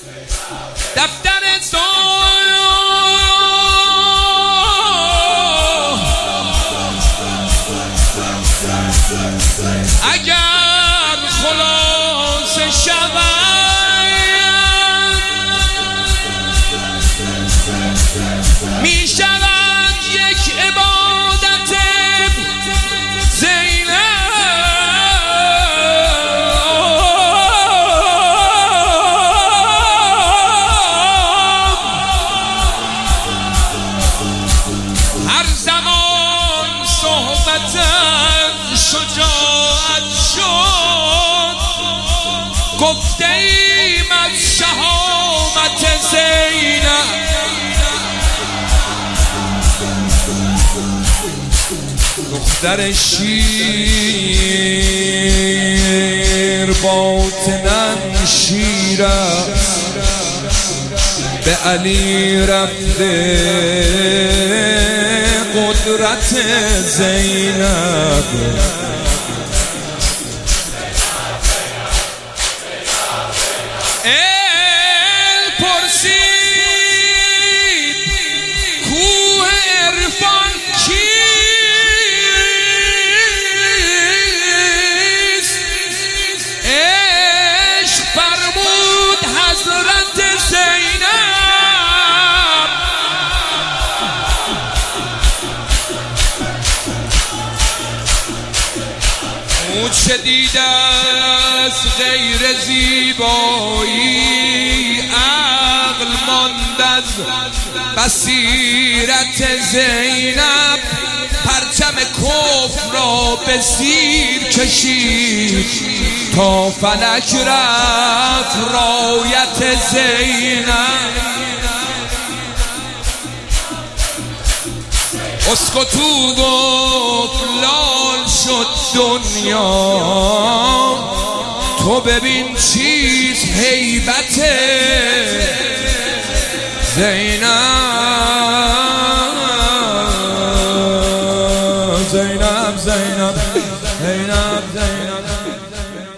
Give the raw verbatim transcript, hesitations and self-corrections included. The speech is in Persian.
دفتر زور اگر خلاص شود می شود یک عبادت زینب. هر زمان صحبت شجاعت شد گفته ایم از شهامت زینب. دختر شیر باطناً شیر است به علی رفته قدرت زینب. ال پرسید کوه عرفان کیست؟ عشق فرمود حضرت زینب. اون چه دیده از غیر زیبایی عقل ماند از بصیرت زینب. پرچم کفر را به زیر کشید تا فلک رفت رایت زینب. اسکتو گفت لال شد دنیا تو ببین چیز هیبت زینب. زینب زینب زینب زینب